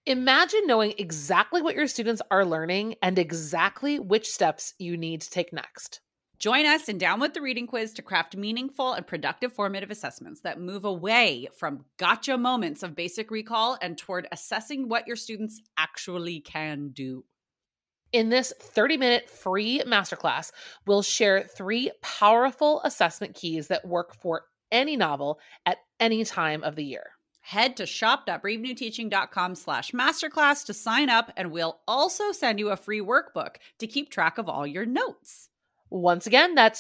Imagine knowing exactly what your students are learning and exactly which steps you need to take next. Join us in Down with the Reading Quiz to craft meaningful and productive formative assessments that move away from gotcha moments of basic recall and toward assessing what your students actually can do. In this 30-minute free masterclass, we'll share 3 powerful assessment keys that work for any novel at any time of the year. Head to shop.bravenewteaching.com/masterclass to sign up, and we'll also send you a free workbook to keep track of all your notes. Once again, that's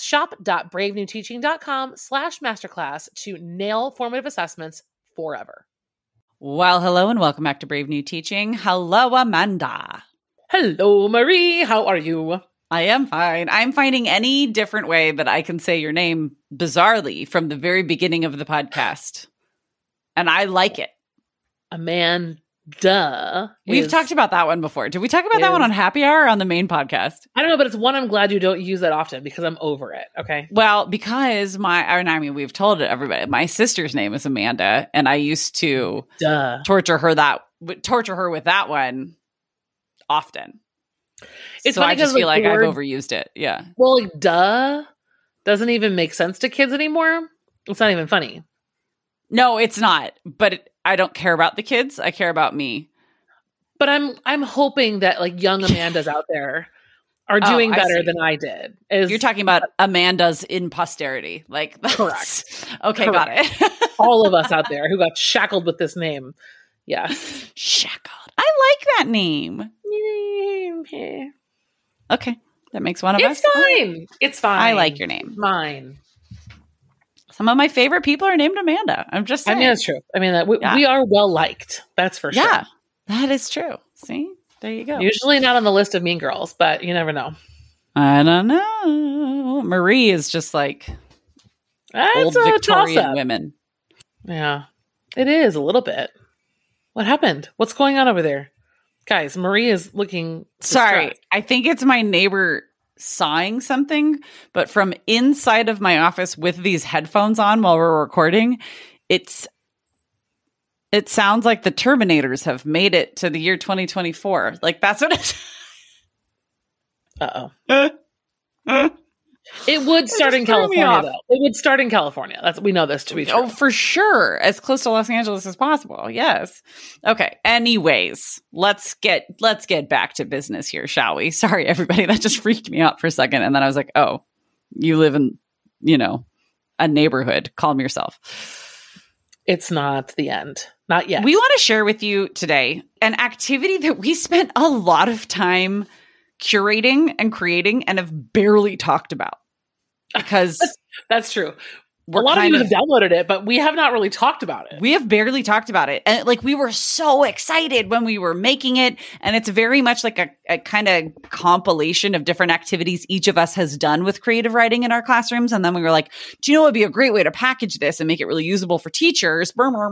shop.bravenewteaching.com/masterclass to nail formative assessments forever. Well, hello and welcome back to Brave New Teaching. Hello, Amanda. Hello, Marie. How are you? I am fine. I'm finding any different way that I can say your name bizarrely from the very beginning of the podcast. And I like it. Amanda. We've talked about that one before. Did we talk about that one on Happy Hour or on the main podcast? I don't know, but it's one I'm glad you don't use that often because I'm over it. Okay. Well, because we've told everybody, my sister's name is Amanda, and I used to torture her with that one often. It's so funny I just feel like I've word, overused it. Yeah. Well, like doesn't even make sense to kids anymore. It's not even funny. No, it's not. But I don't care about the kids. I care about me. But I'm hoping that like young Amandas out there are doing better than I did. You're talking about Amandas in posterity. Like correct. Okay, got it. All of us out there who got shackled with this name. Yeah. Shackled. I like that name. Okay. That makes one of us. It's fine. It's fine. I like your name. Mine. Some of my favorite people are named Amanda. I'm just saying. I mean, that's true. I mean, we are well liked. That's for sure. Yeah, that is true. See? There you go. Usually not on the list of mean girls, but you never know. I don't know. Marie is just like old Victorian women. Yeah, it is a little bit. What happened? What's going on over there? Guys, Marie is looking distressed. Sorry. I think it's my neighbor sawing something, but from inside of my office with these headphones on while we're recording, it sounds like the Terminators have made it to the year 2024. Like that's what it Uh-oh. It would start in California, though. It would start in California. We know this to be true. Oh, for sure. As close to Los Angeles as possible. Yes. Okay. Anyways, let's get back to business here, shall we? Sorry, everybody. That just freaked me out for a second. And then I was like, oh, you live in, a neighborhood. Calm yourself. It's not the end. Not yet. We want to share with you today an activity that we spent a lot of time curating and creating and have barely talked about because that's true. A lot of you have downloaded it, but we have not really talked about it. We have barely talked about it. And we were so excited when we were making it. And it's very much like a kind of compilation of different activities each of us has done with creative writing in our classrooms. And then we were like, do you know what would be a great way to package this and make it really usable for teachers?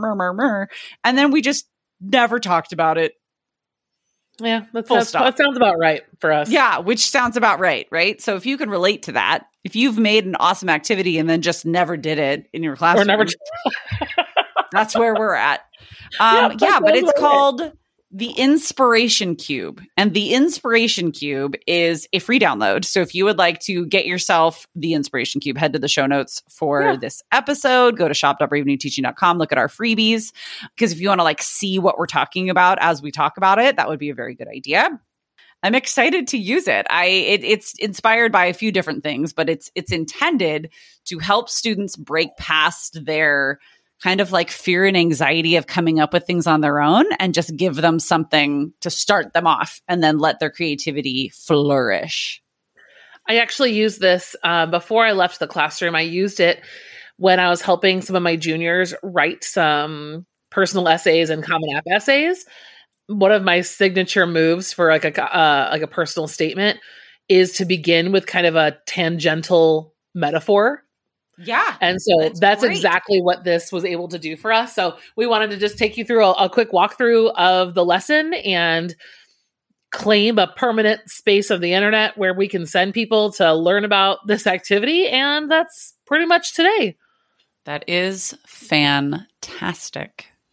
And then we just never talked about it. Yeah, that sounds about right for us. Yeah, which sounds about right? So if you can relate to that, if you've made an awesome activity and then just never did it in your classroom, or never that's where we're at. But it's called the Inspiration Cube. And the Inspiration Cube is a free download. So if you would like to get yourself the Inspiration Cube, head to the show notes for this episode. Go to shop.bravenewteaching.com. Look at our freebies. Because if you want to see what we're talking about as we talk about it, that would be a very good idea. I'm excited to use it. It's inspired by a few different things, but it's intended to help students break past their kind of fear and anxiety of coming up with things on their own and just give them something to start them off and then let their creativity flourish. I actually used this before I left the classroom. I used it when I was helping some of my juniors write some personal essays and Common App essays. One of my signature moves for a personal statement is to begin with kind of a tangential metaphor. Yeah. And so that's exactly what this was able to do for us. So we wanted to just take you through a quick walkthrough of the lesson and claim a permanent space of the internet where we can send people to learn about this activity. And that's pretty much today. That is fantastic.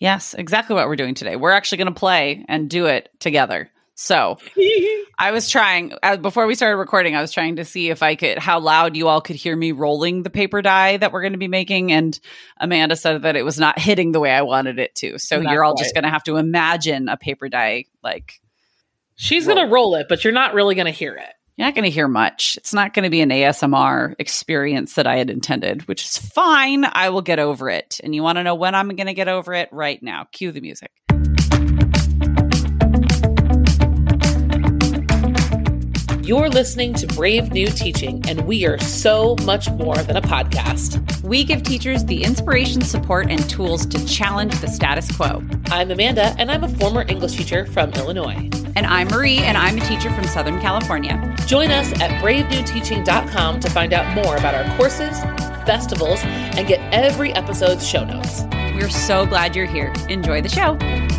Yes, exactly what we're doing today. We're actually going to play and do it together. So I was trying, before we started recording, I was trying to see if how loud you all could hear me rolling the paper die that we're going to be making. And Amanda said that it was not hitting the way I wanted it to. So you're all just going to have to imagine a paper die. She's going to roll it, but you're not really going to hear it. You're not going to hear much. It's not going to be an ASMR experience that I had intended, which is fine. I will get over it. And you want to know when I'm going to get over it? Right now. Cue the music. You're listening to Brave New Teaching, and we are so much more than a podcast. We give teachers the inspiration, support, and tools to challenge the status quo. I'm Amanda, and I'm a former English teacher from Illinois. And I'm Marie, and I'm a teacher from Southern California. Join us at bravenewteaching.com to find out more about our courses, festivals, and get every episode's show notes. We're so glad you're here. Enjoy the show.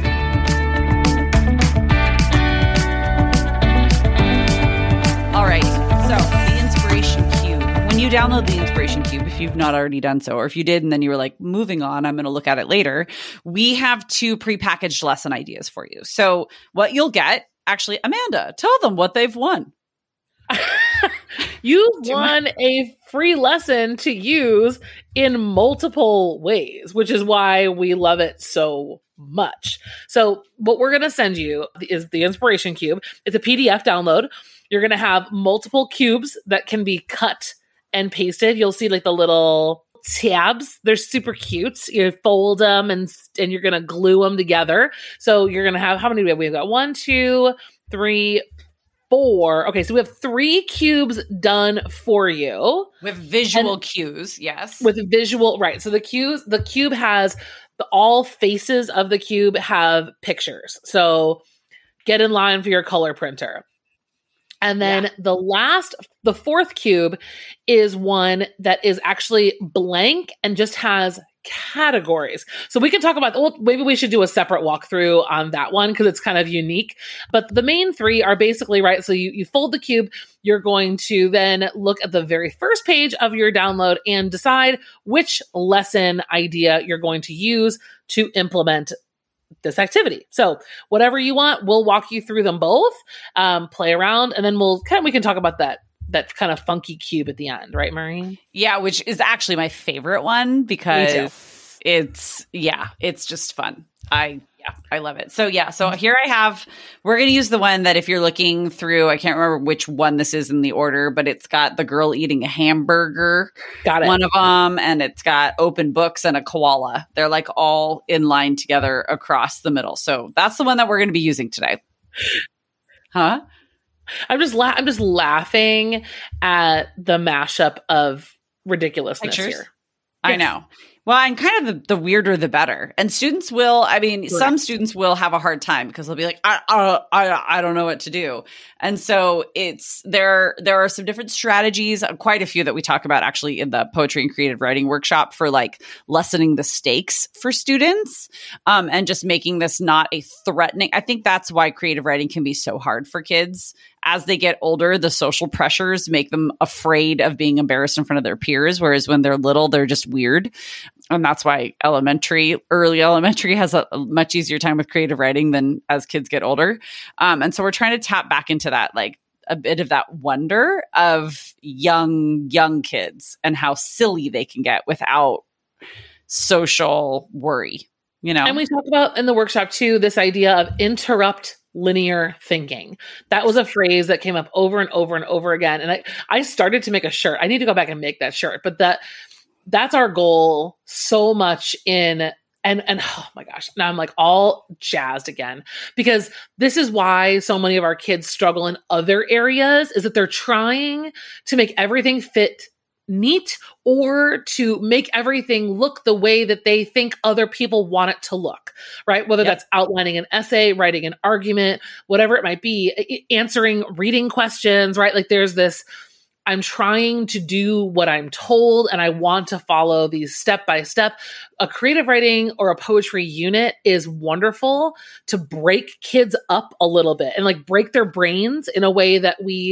All right, so the Inspiration Cube. When you download the Inspiration Cube, if you've not already done so, or if you did and then you were like, moving on, I'm going to look at it later, we have 2 prepackaged lesson ideas for you. So what you'll get, actually, Amanda, tell them what they've won. You've won a free lesson to use in multiple ways, which is why we love it so much. So what we're going to send you is the Inspiration Cube. It's a PDF download. You're going to have multiple cubes that can be cut and pasted. You'll see like the little tabs. They're super cute. You fold them and you're going to glue them together. So you're going to have, how many do we have? We've got 1, 2, 3, 4. Okay, so we have 3 cubes done for you. With visual cues, yes. With visual, right. So the cube has, all faces of the cube have pictures. So get in line for your color printer. And then the 4th cube is one that is actually blank and just has categories. So we can talk about, maybe we should do a separate walkthrough on that one because it's kind of unique. But the main 3 are basically, right, so you fold the cube, you're going to then look at the very first page of your download and decide which lesson idea you're going to use to implement this activity. So whatever you want, we'll walk you through them both, play around, and then we can talk about that kind of funky cube at the end, right, Marie? Yeah, which is actually my favorite one because it's just fun. I love it. So here we're going to use the one that if you're looking through, I can't remember which one this is in the order, but it's got the girl eating a hamburger. Got it. One of them, and it's got open books and a koala. They're like all in line together across the middle. So that's the one that we're going to be using today. Huh? I'm just laughing at the mashup of ridiculousness pictures here. I Yes. know. Well, and kind of the weirder the better. And students will, some students will have a hard time because they'll be like, I don't know what to do. And so there are some different strategies, quite a few that we talk about actually in the poetry and creative writing workshop for like lessening the stakes for students, and just making this not a threatening. I think that's why creative writing can be so hard for kids. As they get older, the social pressures make them afraid of being embarrassed in front of their peers, whereas when they're little, they're just weird. And that's why early elementary has a much easier time with creative writing than as kids get older. And so we're trying to tap back into that, like a bit of that wonder of young kids and how silly they can get without social worry, you know? And we talked about in the workshop too, this idea of interrupt linear thinking. That was a phrase that came up over and over and over again. And I started to make a shirt. I need to go back and make that shirt, but that's our goal so much and oh my gosh, now I'm like all jazzed again, because this is why so many of our kids struggle in other areas, is that they're trying to make everything fit neat or to make everything look the way that they think other people want it to look, right? Whether that's outlining an essay, writing an argument, whatever it might be, answering reading questions, right? Like there's this, I'm trying to do what I'm told and I want to follow these step by step. A creative writing or a poetry unit is wonderful to break kids up a little bit and like break their brains in a way that we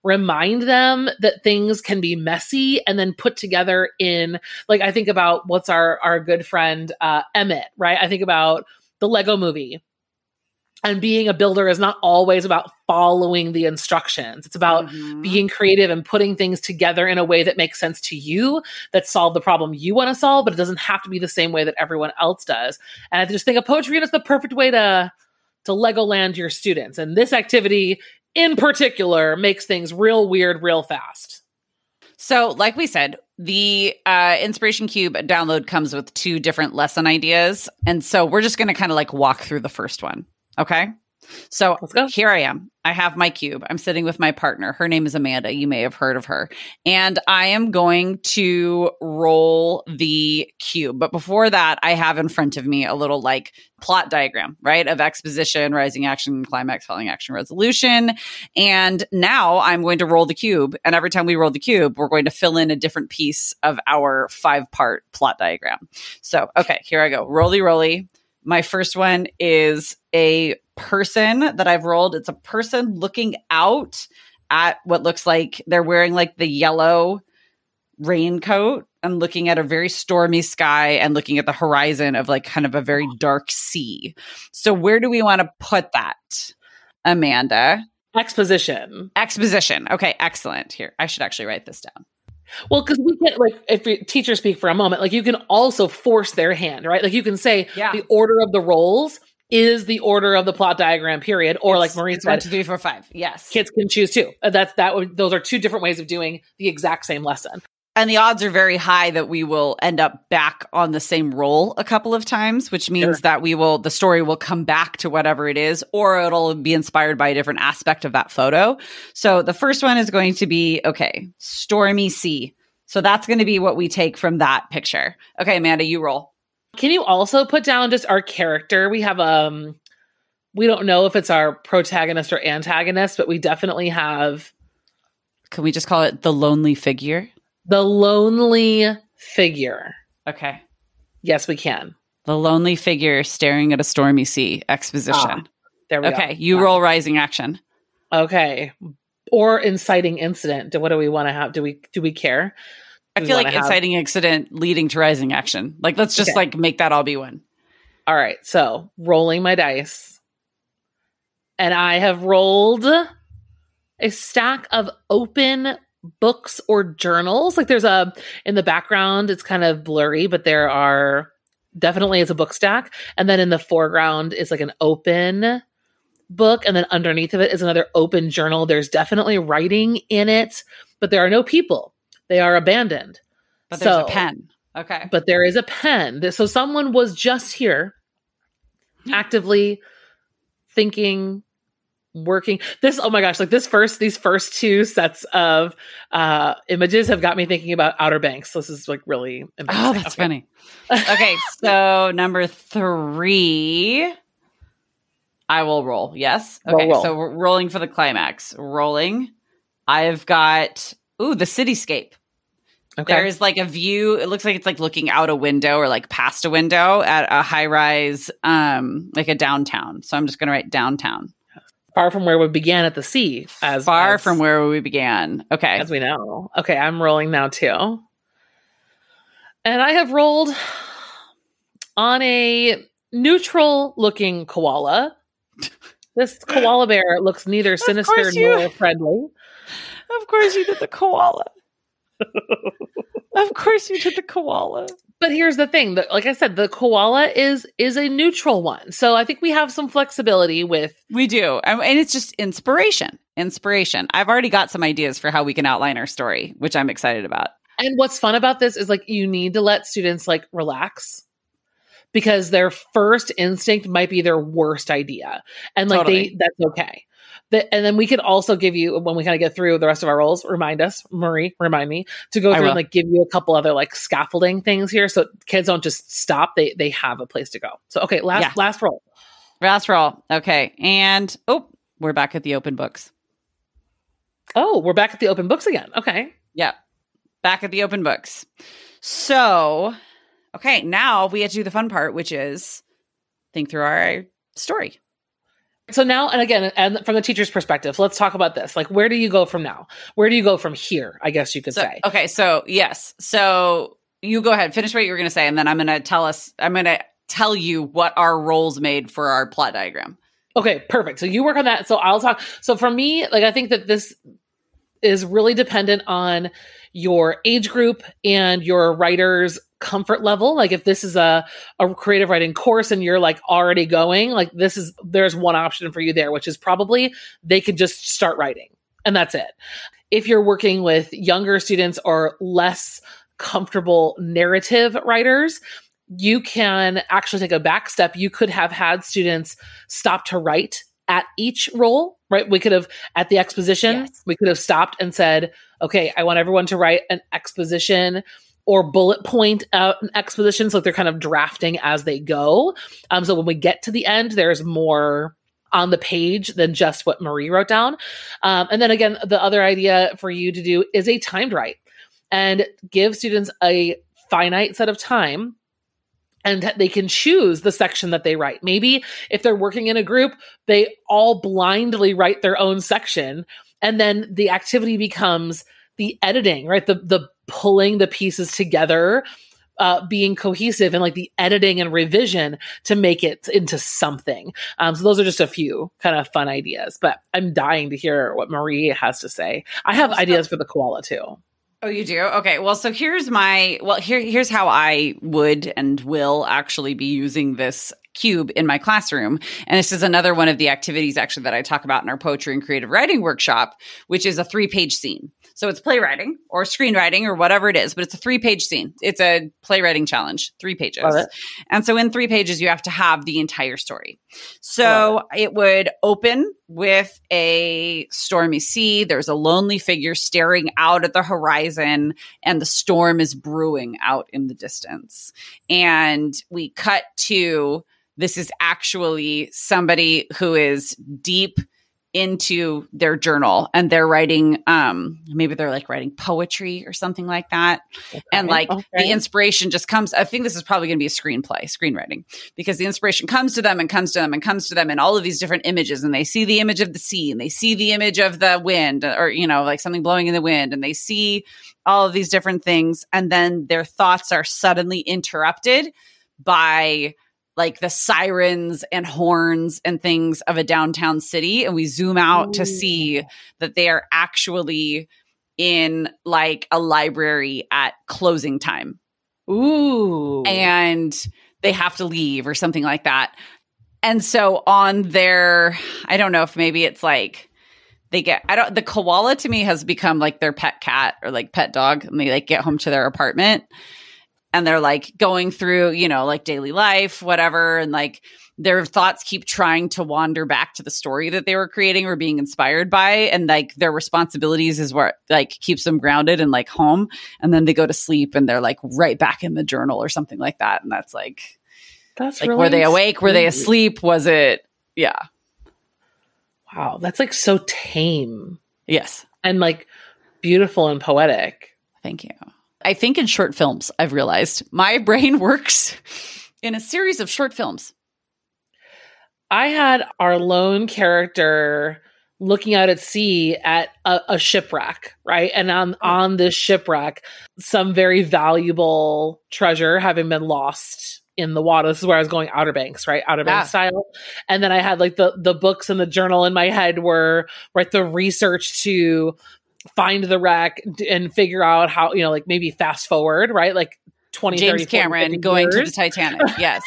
remind them that things can be messy and then put together in, like, I think about what's our good friend, Emmett, right? I think about the Lego movie. And being a builder is not always about following the instructions. It's about being creative and putting things together in a way that makes sense to you, that solve the problem you want to solve, but it doesn't have to be the same way that everyone else does. And I just think a poetry unit is the perfect way to Legoland your students. And this activity in particular makes things real weird, real fast. So like we said, the Inspiration Cube download comes with 2 different lesson ideas. And so we're just going to kind of like walk through the first one. Okay. So here I am. I have my cube. I'm sitting with my partner. Her name is Amanda. You may have heard of her. And I am going to roll the cube. But before that, I have in front of me a little like plot diagram, right? Of exposition, rising action, climax, falling action, resolution. And now I'm going to roll the cube. And every time we roll the cube, we're going to fill in a different piece of our 5-part plot diagram. So, okay, here I go. Rolly. My first one is a person that I've rolled. It's a person looking out at what looks like they're wearing like the yellow raincoat and looking at a very stormy sky and looking at the horizon of like kind of a very dark sea. So where do we want to put that, Amanda? Exposition. Okay, excellent. Here, I should actually write this down. Well, because we can, like, if teachers speak for a moment, like you can also force their hand, right? Like you can say the order of the roles is the order of the plot diagram, period. Or like Marie said, 1, 2, 3, 4, 5. Yes, kids can choose too. Those are 2 different ways of doing the exact same lesson. And the odds are very high that we will end up back on the same role a couple of times, which means that the story will come back to whatever it is, or it'll be inspired by a different aspect of that photo. So the first one is going to be, stormy sea. So that's going to be what we take from that picture. Okay, Amanda, you roll. Can you also put down just our character? We have, we don't know if it's our protagonist or antagonist, but we definitely have. Can we just call it the lonely figure? The lonely figure. Okay. Yes, we can. The lonely figure staring at a stormy sea. Exposition. There we go. Okay, you roll rising action. Okay. Or inciting incident. What do we want to have? Do we care? I feel like inciting incident leading to rising action. Like, let's just like make that all be one. All right. So rolling my dice. And I have rolled a stack of open books or journals. Like there's in the background, it's kind of blurry, but there are definitely it's a book stack. And then in the foreground is like an open book. And then underneath of it is another open journal. There's definitely writing in it, but there are no people. They are abandoned. But there's a pen. Okay. But there is a pen. So someone was just here actively thinking, working this. Oh my gosh. Like these first 2 sets of images have got me thinking about Outer Banks. This is like really amazing. Oh, that's funny. Okay. So number 3, I will roll. Yes. Okay. Roll. So we're rolling for the climax. Rolling. I've got, the cityscape. Okay. There's like a view. It looks like it's like looking out a window or like past a window at a high rise, like a downtown. So I'm just going to write downtown. Far from where we began at the sea. From where we began. Okay. As we know. Okay, I'm rolling now too. And I have rolled on a neutral looking koala. This koala bear looks neither sinister nor friendly. Of course you did the koala. Of course you did the koala. But here's the thing. Like I said, the koala is a neutral one. So I think we have some flexibility with... We do. And it's just inspiration. I've already got some ideas for how we can outline our story, which I'm excited about. And what's fun about this is like you need to let students like relax because their first instinct might be their worst idea. And like that's okay. And then we can also give you, when we kind of get through the rest of our roles, remind me to go through and like give you a couple other like scaffolding things here. So kids don't just stop. They have a place to go. So, okay. Last roll. Last roll. Okay. And, we're back at the open books. Oh, we're back at the open books again. Okay. Yeah. Back at the open books. So, okay. Now we have to do the fun part, which is think through our story. So now, and again, and from the teacher's perspective, let's talk about this. Like, where do you go from now? Where do you go from here? I guess you could say. Okay. So yes. So you go ahead, finish what you were going to say. And then I'm going to tell you what our roles made for our plot diagram. Okay, perfect. So you work on that. So I'll talk. So for me, like, I think that this is really dependent on your age group and your writer's comfort level. Like if this is a creative writing course and you're like already going, like there's one option for you there, which is probably they could just start writing and that's it. If you're working with younger students or less comfortable narrative writers, you can actually take a back step. You could have had students stop to write at each role, right? We could have, at the exposition, we could have stopped and said, okay, I want everyone to write an exposition or bullet point out an exposition. So they're kind of drafting as they go. So when we get to the end, there's more on the page than just what Marie wrote down. And then again, the other idea for you to do is a timed write and give students a finite set of time and they can choose the section that they write. Maybe if they're working in a group, they all blindly write their own section. And then the activity becomes the editing, right? The pulling the pieces together, being cohesive, and like the editing and revision to make it into something. So those are just a few kind of fun ideas, but I'm dying to hear what Marie has to say. I have ideas for the koala too. Oh, you do? Okay. Well, so here's how I would and will actually be using this cube in my classroom. And this is another one of the activities actually that I talk about in our poetry and creative writing workshop, which is a 3-page scene. So it's playwriting or screenwriting or whatever it is, but it's a 3-page scene. It's a playwriting challenge, 3 pages. And so in 3 pages, you have to have the entire story. So it would open with a stormy sea. There's a lonely figure staring out at the horizon and the storm is brewing out in the distance. And we cut to, this is actually somebody who is deep into their journal and they're writing, maybe they're like writing poetry or something like that. Okay. And like the inspiration just comes, I think this is probably going to be a screenwriting, because the inspiration comes to them and comes to them and comes to them in all of these different images. And they see the image of the sea and they see the image of the wind or, you know, like something blowing in the wind, and they see all of these different things. And then their thoughts are suddenly interrupted by like the sirens and horns and things of a downtown city. And we zoom out to see that they are actually in like a library at closing time. Ooh. And they have to leave or something like that. And so on their, I don't know if maybe it's like the koala to me has become like their pet cat or like pet dog. And they like get home to their apartment. And they're like going through, you know, like daily life, whatever. And like their thoughts keep trying to wander back to the story that they were creating or being inspired by. And like their responsibilities is what like keeps them grounded and like home. And then they go to sleep and they're like right back in the journal or something like that. And that's like really were they awake? Sweet. Were they asleep? Was it? Yeah. Wow. That's like so tame. Yes. And like beautiful and poetic. Thank you. I think in short films, I've realized my brain works in a series of short films. I had our lone character looking out at sea at a shipwreck, right? And on this shipwreck, some very valuable treasure having been lost in the water. This is where I was going, Outer Banks, right? Outer Banks style. And then I had like the books and the journal in my head were right, the research to find the wreck and figure out how, you know, like maybe fast forward, right? Like 20, James 30, Cameron 40, going to the Titanic. Yes.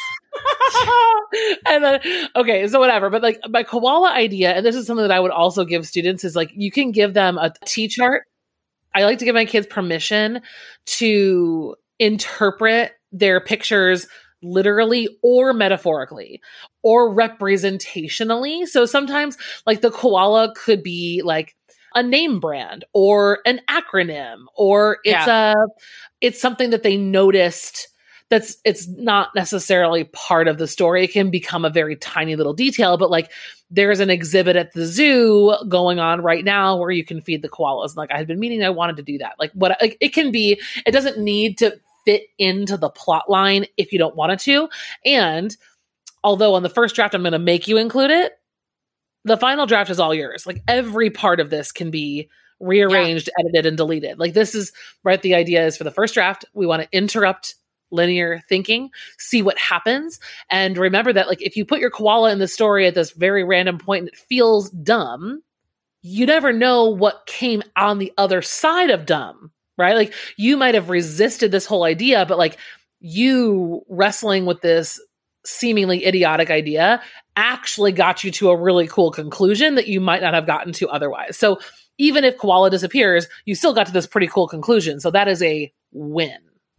And then, okay, so whatever. But like my koala idea, and this is something that I would also give students, is like you can give them a T-chart. I like to give my kids permission to interpret their pictures literally or metaphorically or representationally. So sometimes like the koala could be like a name brand or an acronym, or it's something that they noticed it's not necessarily part of the story. It can become a very tiny little detail, but like there's an exhibit at the zoo going on right now where you can feed the koalas. And like I had been meaning I wanted to do that. Like what like, it can be, it doesn't need to fit into the plot line if you don't want it to. And although on the first draft I'm going to make you include it, the final draft is all yours. Like every part of this can be rearranged, edited, and deleted. Like this is right. The idea is for the first draft, we want to interrupt linear thinking, see what happens. And remember that like if you put your koala in the story at this very random point and it feels dumb, you never know what came on the other side of dumb, right? Like you might have resisted this whole idea, but like you wrestling with this seemingly idiotic idea actually got you to a really cool conclusion that you might not have gotten to otherwise. So even if koala disappears, you still got to this pretty cool conclusion. So that is a win.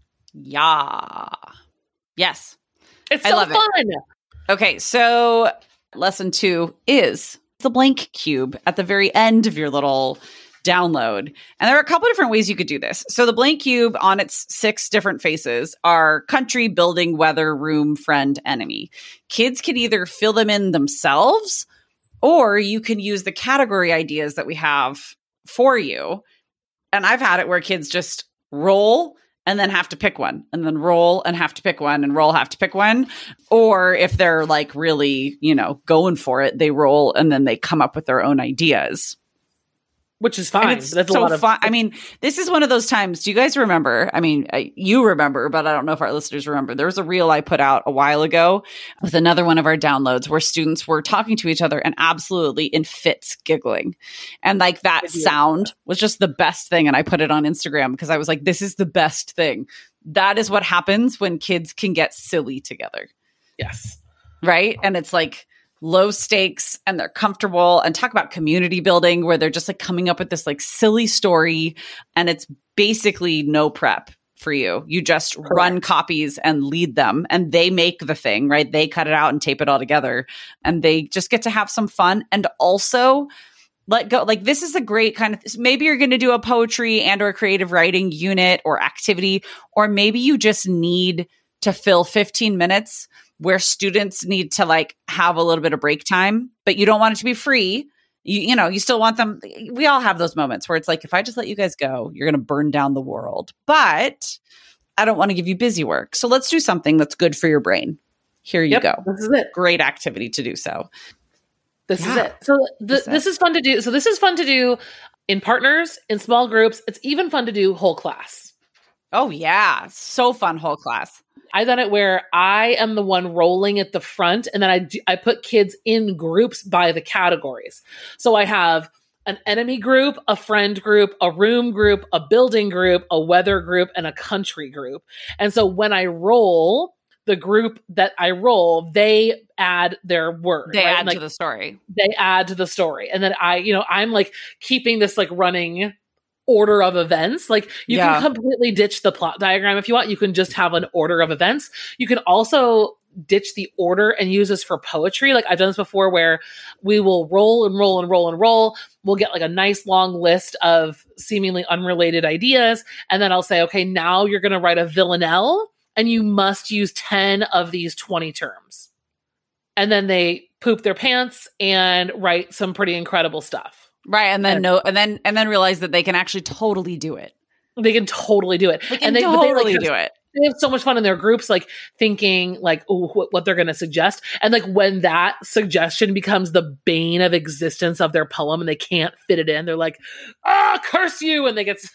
Yeah. Yes. It's so fun. Okay. So lesson 2 is the blank cube at the very end of your little download. And there are a couple different ways you could do this. So the blank cube on its 6 different faces are country, building, weather, room, friend, enemy. Kids can either fill them in themselves, or you can use the category ideas that we have for you. And I've had it where kids just roll and then have to pick one, and then roll and have to pick one, and roll, have to pick one. Or if they're like really, going for it, they roll and then they come up with their own ideas. Which is fine. That's so a lot of fun. I mean, this is one of those times. Do you guys remember? I mean, you remember, but I don't know if our listeners remember. There was a reel I put out a while ago with another one of our downloads where students were talking to each other and absolutely in fits giggling. And like that sound was just the best thing. And I put it on Instagram because I was like, this is the best thing. That is what happens when kids can get silly together. Yes. Right? And it's like low stakes and they're comfortable, and talk about community building where they're just like coming up with this like silly story, and it's basically no prep for you. You just run copies and lead them, and they make the thing, right? They cut it out and tape it all together, and they just get to have some fun and also let go. Like this is a great kind of, maybe you're going to do a poetry and or creative writing unit or activity, or maybe you just need to fill 15 minutes where students need to like have a little bit of break time, but you don't want it to be free. You still want them. We all have those moments where it's like, if I just let you guys go, you're going to burn down the world, but I don't want to give you busy work. So let's do something that's good for your brain. Here you go. This is it. Great activity to do so. This is it. So this is fun to do. So this is fun to do in partners, in small groups. It's even fun to do whole class. Oh yeah. So fun. Whole class. I've done it where I am the one rolling at the front, and then I put kids in groups by the categories. So I have an enemy group, a friend group, a room group, a building group, a weather group, and a country group. And so when I roll, the group that I roll, they add their word. They right? add to the story. They add to the story. And then I'm like keeping this like running order of events. Like you can completely ditch the plot diagram if you want. You can just have an order of events. You can also ditch the order and use this for poetry. Like I've done this before where we will roll and roll and roll and roll. We'll get like a nice long list of seemingly unrelated ideas. And then I'll say, okay, now you're going to write a villanelle and you must use 10 of these 20 terms. And then they poop their pants and write some pretty incredible stuff. Right. And then realize that they can actually totally do it. They can totally do it. They totally do it. They have so much fun in their groups, like thinking like, oh, what they're going to suggest. And like when that suggestion becomes the bane of existence of their poem and they can't fit it in, they're like, curse you. And they get,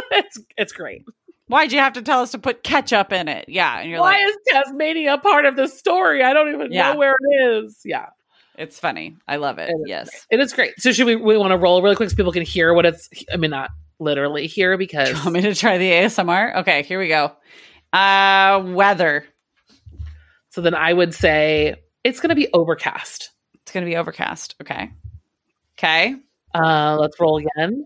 it's great. Why'd you have to tell us to put ketchup in it? Yeah. And you're why is Tasmania part of the story? I don't even know where it is. Yeah. It's funny. I love it. Yes. It is great. So should we want to roll really quick so people can hear what it's, I mean, not literally hear because. Do you want me to try the ASMR? Okay, here we go. Weather. So then I would say it's going to be overcast. It's going to be overcast. Okay. Okay. Let's roll again.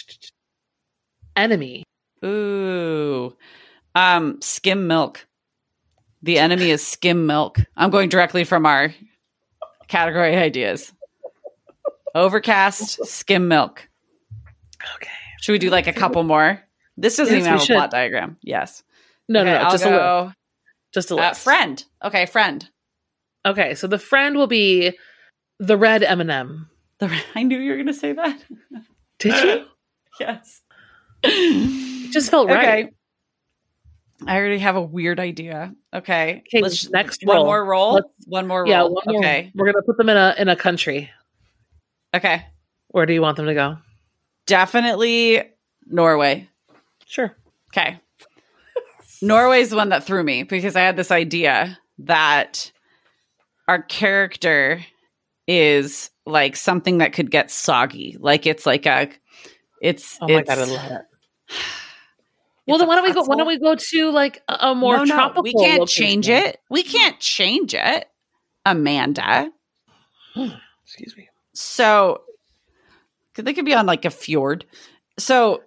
Enemy. Ooh. Skim milk. The enemy is skim milk. I'm going directly from our category ideas. Overcast, skim milk. Okay. Should we do like a couple more? This doesn't even have a plot diagram. Yes. No, okay, no, I'll just go, just a list. Friend. Okay, friend. Okay, so the friend will be the red M&M. I knew you were going to say that. Did you? Yes. It just felt right. Okay. I already have a weird idea. Okay. Let's next roll. One more roll. One more roll. Yeah, one more. Okay. We're gonna put them in a country. Okay. Where do you want them to go? Definitely Norway. Sure. Okay. Norway's the one that threw me because I had this idea that our character is like something that could get soggy. Like it's like a, it's, Oh my it's, God, I love it. Well, then why don't we go to like a more tropical we can't location. change it. We can't change it, Amanda. Excuse me. So they could be on like a fjord. So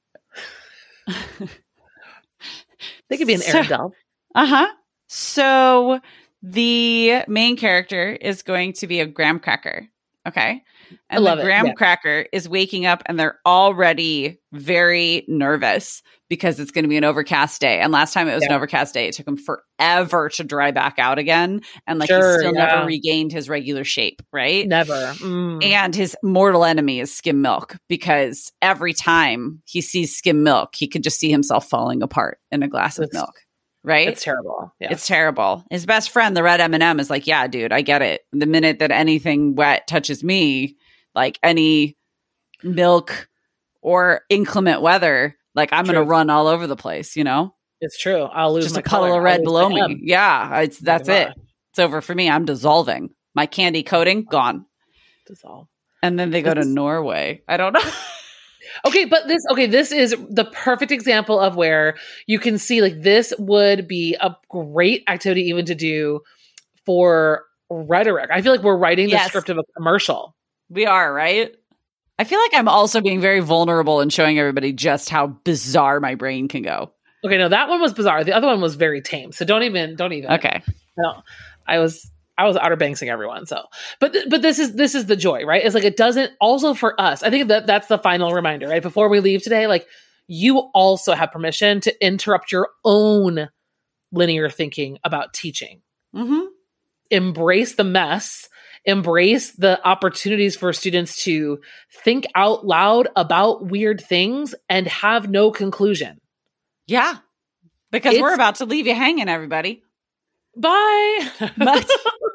they could be an Arendelle. Uh-huh. So the main character is going to be a graham cracker. Okay. And the graham cracker is waking up and they're already very nervous because it's going to be an overcast day. And last time it was an overcast day, it took him forever to dry back out again. And like he still never regained his regular shape, right? Never. And his mortal enemy is skim milk because every time he sees skim milk, he could just see himself falling apart in a glass of milk. Right? It's terrible. Yes. It's terrible. His best friend, the red M&M, is like, yeah, dude, I get it. The minute that anything wet touches me, like any milk or inclement weather, like I'm going to run all over the place, you know? It's true. I'll lose just my a puddle color. of red below me. Yeah, that's it. It's over for me. I'm dissolving. My candy coating, gone. Dissolve. And then they go to Norway. I don't know. Okay, but this is the perfect example of where you can see like this would be a great activity even to do for rhetoric. I feel like we're writing the script of a commercial. We are, right? I feel like I'm also being very vulnerable and showing everybody just how bizarre my brain can go. Okay, no, that one was bizarre. The other one was very tame. So don't even. Okay. No, I was Outer Banksing everyone. So, but this is the joy, right? It's like, it doesn't also for us. I think that's the final reminder, right? Before we leave today, like you also have permission to interrupt your own linear thinking about teaching. Mm-hmm. Embrace the mess, embrace the opportunities for students to think out loud about weird things and have no conclusion. Yeah. Because we're about to leave you hanging, everybody. Bye. but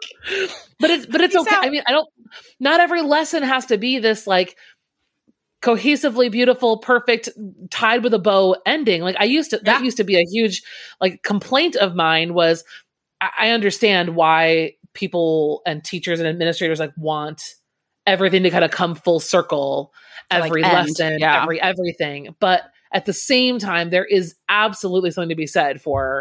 it's okay. I mean, not every lesson has to be this like cohesively beautiful, perfect, tied with a bow ending. Like that used to be a huge like complaint of mine was I understand why people and teachers and administrators like want everything to kind of come full circle, every lesson, everything. But at the same time, there is absolutely something to be said for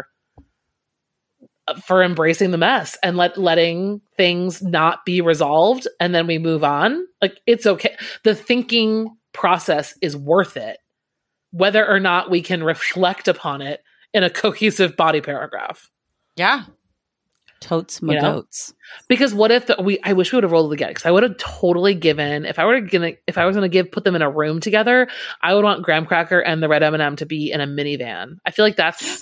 embracing the mess and letting things not be resolved. And then we move on. Like it's okay. The thinking process is worth it, whether or not we can reflect upon it in a cohesive body paragraph. Yeah. Totes my goats. Because what if I wish we would have rolled it again, because I would have totally given, if I was going to put them in a room together, I would want graham cracker and the red M&M to be in a minivan. I feel like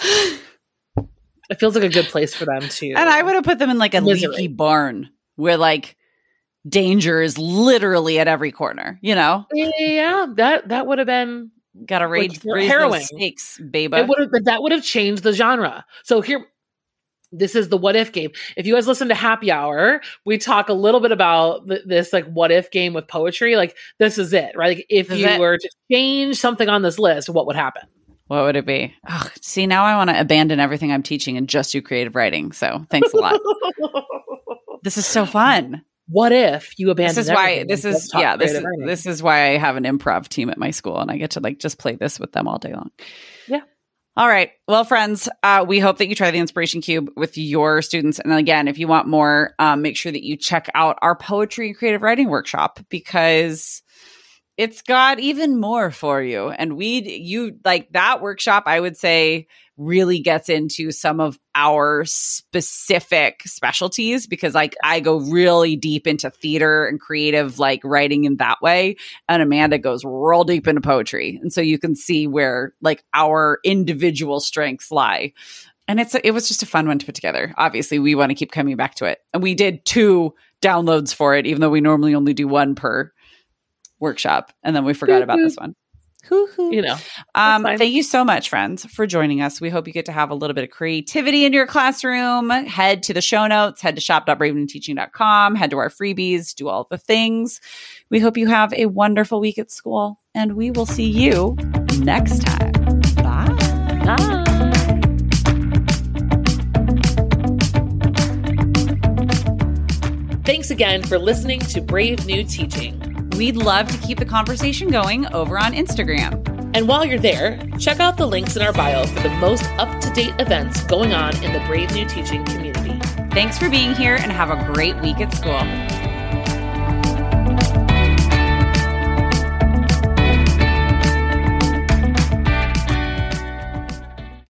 it feels like a good place for them to. And I would have put them in like a leaky barn where like danger is literally at every corner, you know? Yeah, that would have been gotta raise those stakes, baby. That would have changed the genre. So here, this is the what if game. If you guys listen to Happy Hour, we talk a little bit about this like what if game with poetry. Like this is it, right? Like if you were to change something on this list, what would happen? What would it be? Oh, see, now I want to abandon everything I'm teaching and just do creative writing. So thanks a lot. This is so fun. What if you abandon this is why I have an improv team at my school and I get to like just play this with them all day long. Yeah. All right. Well, friends, we hope that you try the Inspiration Cube with your students. And again, if you want more, make sure that you check out our poetry and creative writing workshop because it's got even more for you. And you like that workshop, I would say, really gets into some of our specific specialties because like I go really deep into theater and creative like writing in that way. And Amanda goes real deep into poetry. And so you can see where like our individual strengths lie. And it was just a fun one to put together. Obviously, we want to keep coming back to it. And we did 2 downloads for it, even though we normally only do 1 per workshop. And then we forgot about this one. You know, thank you so much, friends, for joining us. We hope you get to have a little bit of creativity in your classroom. Head to the show notes, head to shop.bravenewteaching.com, head to our freebies, do all the things. We hope you have a wonderful week at school, and we will see you next time. Bye. Bye. Thanks again for listening to Brave New Teaching. We'd love to keep the conversation going over on Instagram. And while you're there, check out the links in our bio for the most up-to-date events going on in the Brave New Teaching community. Thanks for being here and have a great week at school.